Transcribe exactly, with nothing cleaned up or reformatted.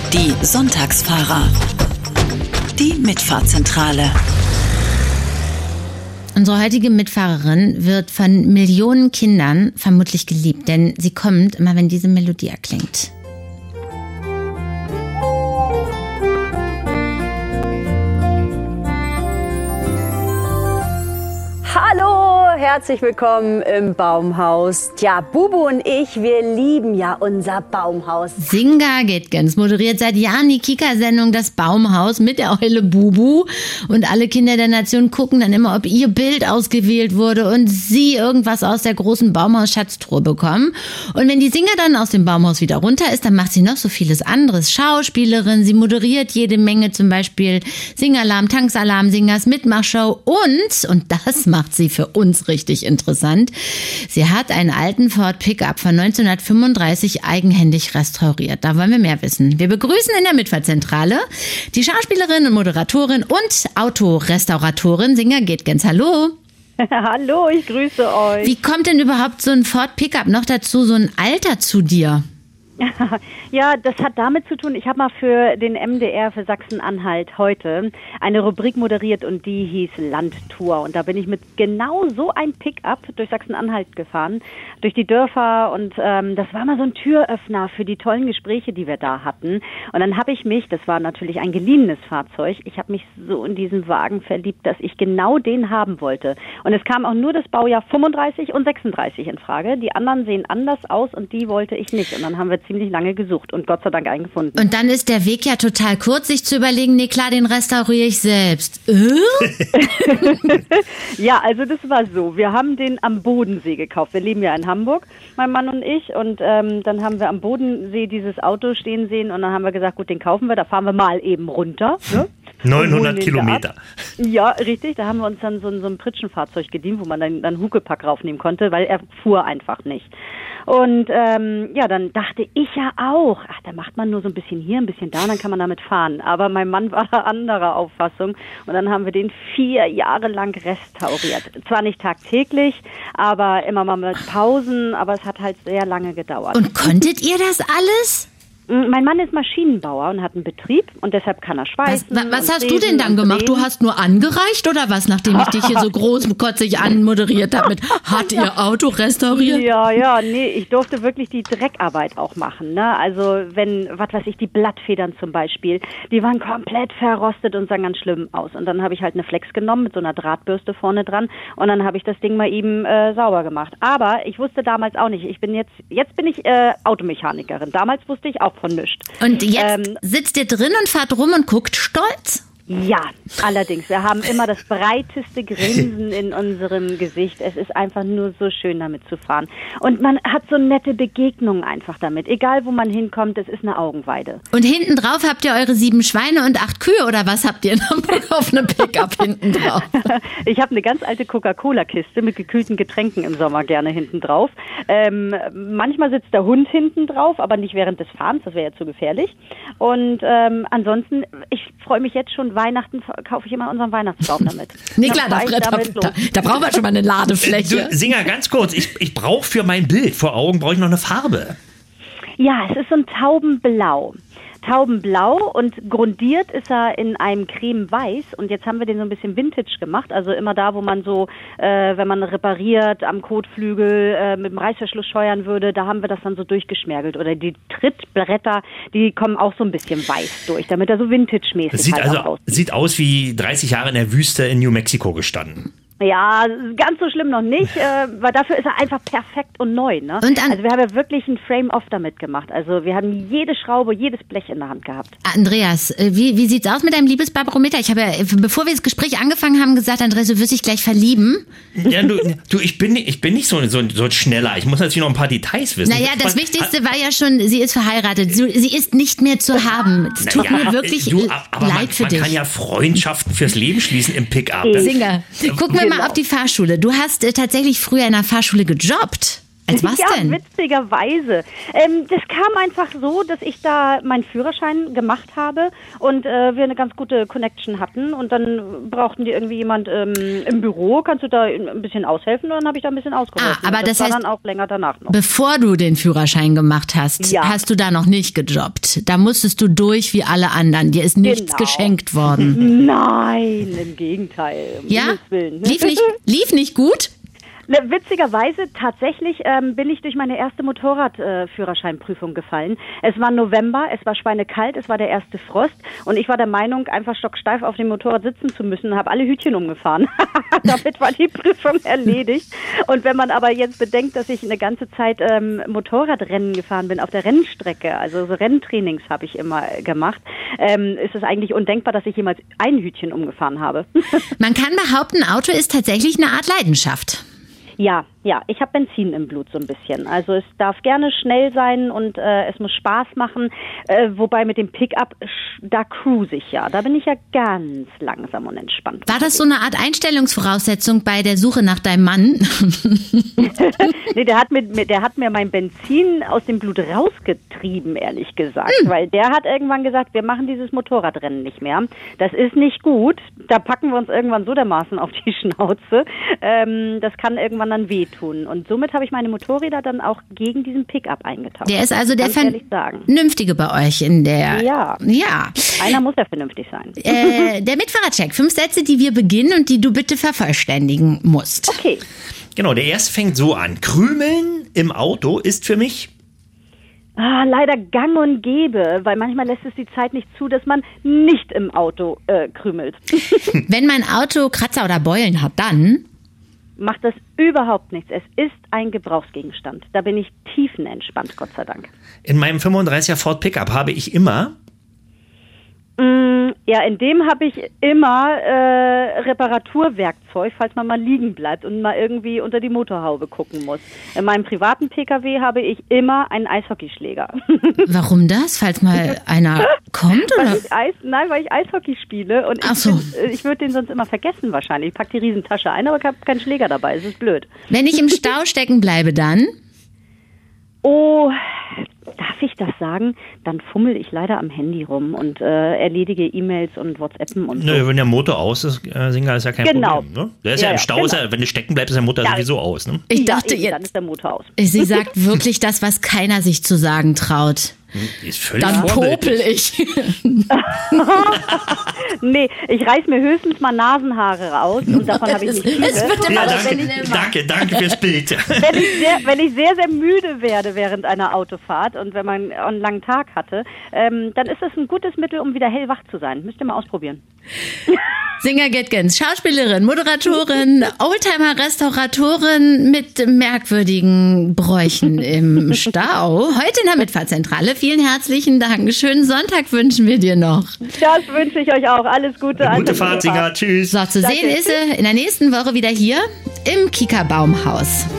Die Sonntagsfahrer. Die Mitfahrzentrale. Unsere heutige Mitfahrerin wird von Millionen Kindern vermutlich geliebt, denn sie kommt immer, wenn diese Melodie erklingt. Hallo, herzlich willkommen im Baumhaus. Tja, Bubu und ich, wir lieben ja unser Baumhaus. Singa Gittgens moderiert seit Jahren die Kika-Sendung Das Baumhaus mit der Eule Bubu. Und alle Kinder der Nation gucken dann immer, ob ihr Bild ausgewählt wurde und sie irgendwas aus der großen Baumhaus-Schatztruhe bekommen. Und wenn die Singa dann aus dem Baumhaus wieder runter ist, dann macht sie noch so vieles anderes. Schauspielerin, sie moderiert jede Menge, zum Beispiel Singalarm, Tanksalarm, Singers Mitmachshow und, und das macht sie für uns richtig interessant, sie hat einen alten Ford Pickup von neunzehnhundertfünfunddreißig eigenhändig restauriert. Da wollen wir mehr wissen. Wir begrüßen in der Mitfahrzentrale die Schauspielerin und Moderatorin und Autorestauratorin Singa Gittgens. Hallo. Hallo, ich grüße euch. Wie kommt denn überhaupt so ein Ford Pickup noch dazu, so ein Alter zu dir? Ja, das hat damit zu tun, ich habe mal für den M D R, für Sachsen-Anhalt heute eine Rubrik moderiert und die hieß Landtour. Und da bin ich mit genau so einem Pickup durch Sachsen-Anhalt gefahren, durch die Dörfer und ähm, das war mal so ein Türöffner für die tollen Gespräche, die wir da hatten. Und dann habe ich mich, das war natürlich ein geliehenes Fahrzeug, ich habe mich so in diesen Wagen verliebt, dass ich genau den haben wollte. Und es kam auch nur das Baujahr fünfunddreißig und sechsunddreißig in Frage. Die anderen sehen anders aus und die wollte ich nicht. Und dann haben wir ziemlich lange gesucht und Gott sei Dank einen gefunden. Und dann ist der Weg ja total kurz, sich zu überlegen, nee klar, den restauriere ich selbst. Äh? Ja, also das war so. Wir haben den am Bodensee gekauft. Wir leben ja in Hamburg, mein Mann und ich. Und ähm, dann haben wir am Bodensee dieses Auto stehen sehen und dann haben wir gesagt, gut, den kaufen wir. Da fahren wir mal eben runter. Ne? neunhundert Kilometer. Ja, richtig. Da haben wir uns dann so, so ein Pritschenfahrzeug geliehen, wo man dann, dann Huckepack raufnehmen konnte, weil er fuhr einfach nicht. Und ähm, ja, dann dachte ich ja auch, ach, da macht man nur so ein bisschen hier, ein bisschen da, dann kann man damit fahren. Aber mein Mann war da anderer Auffassung und dann haben wir den vier Jahre lang restauriert. Zwar nicht tagtäglich, aber immer mal mit Pausen, aber es hat halt sehr lange gedauert. Und konntet ihr das alles? Mein Mann ist Maschinenbauer und hat einen Betrieb und deshalb kann er schweißen. Was, was hast du denn dann gemacht? Du hast nur angereicht oder was, nachdem ich dich hier so großkotzig anmoderiert habe mit, hat ihr Auto restauriert? Ja, ja, nee, ich durfte wirklich die Dreckarbeit auch machen, ne? Also wenn, was weiß ich, die Blattfedern zum Beispiel, die waren komplett verrostet und sahen ganz schlimm aus. Und dann habe ich halt eine Flex genommen mit so einer Drahtbürste vorne dran und dann habe ich das Ding mal eben äh, sauber gemacht. Aber ich wusste damals auch nicht, ich bin jetzt, jetzt bin ich äh, Automechanikerin. Damals wusste ich auch von nichts. Und jetzt ähm, sitzt ihr drin und fahrt rum und guckt stolz? Ja, allerdings. Wir haben immer das breiteste Grinsen in unserem Gesicht. Es ist einfach nur so schön, damit zu fahren. Und man hat so nette Begegnungen einfach damit. Egal, wo man hinkommt, es ist eine Augenweide. Und hinten drauf habt ihr eure sieben Schweine und acht Kühe oder was habt ihr in Hamburg auf einem Pickup hinten drauf? Ich habe eine ganz alte Coca-Cola-Kiste mit gekühlten Getränken im Sommer gerne hinten drauf. Ähm, manchmal sitzt der Hund hinten drauf, aber nicht während des Fahrens, das wäre ja zu gefährlich. Und ähm, ansonsten, ich freue mich jetzt schon, Weihnachten kaufe ich immer unseren Weihnachtsbaum damit. Nee, klar, da, da, da, da brauchen wir schon mal eine Ladefläche. Du, Singa, ganz kurz, ich, ich brauche für mein Bild vor Augen, brauche ich noch eine Farbe. Ja, es ist so ein Taubenblau. Taubenblau und grundiert ist er in einem Creme-Weiß und jetzt haben wir den so ein bisschen Vintage gemacht, also immer da, wo man so, äh, wenn man repariert, am Kotflügel äh, mit dem Reißverschluss scheuern würde, da haben wir das dann so durchgeschmergelt oder die Trittbretter, die kommen auch so ein bisschen weiß durch, damit er so Vintage-mäßig sieht halt also auch aussieht. Sieht aus wie dreißig Jahre in der Wüste in New Mexico gestanden. Ja, ganz so schlimm noch nicht, äh, weil dafür ist er einfach perfekt und neu. Ne? Und an- also wir haben ja wirklich ein Frame-Off damit gemacht. Also wir haben jede Schraube, jedes Blech in der Hand gehabt. Andreas, wie, wie sieht's aus mit deinem Liebesbarometer? Ich habe ja, bevor wir das Gespräch angefangen haben, gesagt, Andreas, du wirst dich gleich verlieben. Ja, du, du ich, bin, ich bin nicht so, so, so schneller. Ich muss natürlich noch ein paar Details wissen. Naja, das Was, Wichtigste war ja schon, sie ist verheiratet. Sie, sie ist nicht mehr zu haben. Es tut naja, mir wirklich du, aber leid man, für man dich. Man kann ja Freundschaften fürs Leben schließen im Pickup. Singer, gucken wir Genau. mal auf die Fahrschule. Du hast äh, tatsächlich früher in einer Fahrschule gejobbt. Als was ja, denn? witzigerweise. Ähm, das kam einfach so, dass ich da meinen Führerschein gemacht habe und äh, wir eine ganz gute Connection hatten und dann brauchten die irgendwie jemand ähm, im Büro, kannst du da ein bisschen aushelfen? Und dann habe ich da ein bisschen ausgeholfen. Ah, aber und das, das war heißt, dann auch länger danach noch. Bevor du den Führerschein gemacht hast, Ja. hast du da noch nicht gejobbt. Da musstest du durch wie alle anderen. Dir ist nichts Genau. geschenkt worden. Nein, im Gegenteil. Um Ja? Himmels Willen. Lief nicht, lief nicht gut? Ne, witzigerweise, tatsächlich ähm, bin ich durch meine erste Motorradführerscheinprüfung gefallen. Es war November, es war schweinekalt, es war der erste Frost und ich war der Meinung, einfach stocksteif auf dem Motorrad sitzen zu müssen, habe alle Hütchen umgefahren. Damit war die Prüfung erledigt. Und wenn man aber jetzt bedenkt, dass ich eine ganze Zeit ähm, Motorradrennen gefahren bin auf der Rennstrecke, also so Renntrainings habe ich immer gemacht, ähm, ist es eigentlich undenkbar, dass ich jemals ein Hütchen umgefahren habe. Man kann behaupten, Auto ist tatsächlich eine Art Leidenschaft. Ja, ja, ich habe Benzin im Blut so ein bisschen. Also es darf gerne schnell sein und äh, es muss Spaß machen. Äh, wobei mit dem Pickup, da cruise ich ja. Da bin ich ja ganz langsam und entspannt. War das so eine Art Einstellungsvoraussetzung bei der Suche nach deinem Mann? Nee, der hat, mir, der hat mir mein Benzin aus dem Blut rausgetrieben, ehrlich gesagt. Hm. Weil der hat irgendwann gesagt, wir machen dieses Motorradrennen nicht mehr. Das ist nicht gut. Da packen wir uns irgendwann so dermaßen auf die Schnauze. Ähm, das kann irgendwann dann wehtun. Und somit habe ich meine Motorräder dann auch gegen diesen Pickup eingetauscht. Der ist also der Vernünftige bei euch in der... Ja. Ja. Einer muss ja vernünftig sein. Äh, der Mitfahrercheck. Fünf Sätze, die wir beginnen und die du bitte vervollständigen musst. Okay. Genau, der erste fängt so an. Krümeln im Auto ist für mich... Ah, leider gang und gäbe, weil manchmal lässt es die Zeit nicht zu, dass man nicht im Auto äh, krümelt. Wenn mein Auto Kratzer oder Beulen hat, dann... Macht das überhaupt nichts. Es ist ein Gebrauchsgegenstand. Da bin ich tiefenentspannt, Gott sei Dank. In meinem fünfunddreißiger Ford Pickup habe ich immer... Mm, ja, in dem habe ich immer äh, Reparaturwerkzeug, falls man mal liegen bleibt und mal irgendwie unter die Motorhaube gucken muss. In meinem privaten Pkw habe ich immer einen Eishockeyschläger. Warum das? Falls mal einer kommt? Oder? Weil ich Eis, nein, weil ich Eishockey spiele und Ach ich, so. bin, ich würde den sonst immer vergessen wahrscheinlich. Ich packe die Riesentasche ein, aber ich habe keinen Schläger dabei. Es ist blöd. Wenn ich im Stau stecken bleibe, dann? Oh, darf ich das sagen? Dann fummel ich leider am Handy rum und äh, erledige E-Mails und WhatsAppen und so. Nö, wenn der Motor aus ist, äh, Singa, ist ja kein Genau. Problem. Ne? Der ist ja, Ja, im ja, Stau, genau. ist ja, wenn du stecken bleibst, ist der Motor Ja. sowieso aus. Ne? Ich Ja, dachte eben, dann jetzt, ist der Motor aus. sie sagt wirklich das, was keiner sich zu sagen traut. Die ist völlig Dann popel vorbildlich. ich. Nee, ich reiß mir höchstens mal Nasenhaare raus und davon habe ich nicht viele. Es wird immer Ja, das danke, Schlimmer. danke, danke fürs Bild. Wenn ich, sehr, wenn ich sehr, sehr müde werde während einer Autofahrt und wenn man einen langen Tag hatte, ähm, dann ist das ein gutes Mittel, um wieder hellwach zu sein. Müsst ihr mal ausprobieren. Singer Getkens, Schauspielerin, Moderatorin, Oldtimer-Restauratorin mit merkwürdigen Bräuchen im Stau. Heute in der Mitfahrzentrale. Vielen herzlichen Dank. Schönen Sonntag wünschen wir dir noch. Das wünsche ich euch auch. Alles Gute. Gute Gute Fahrt, Singer. Tschüss. So, zu Danke. sehen ist sie in der nächsten Woche wieder hier im Kika Baumhaus.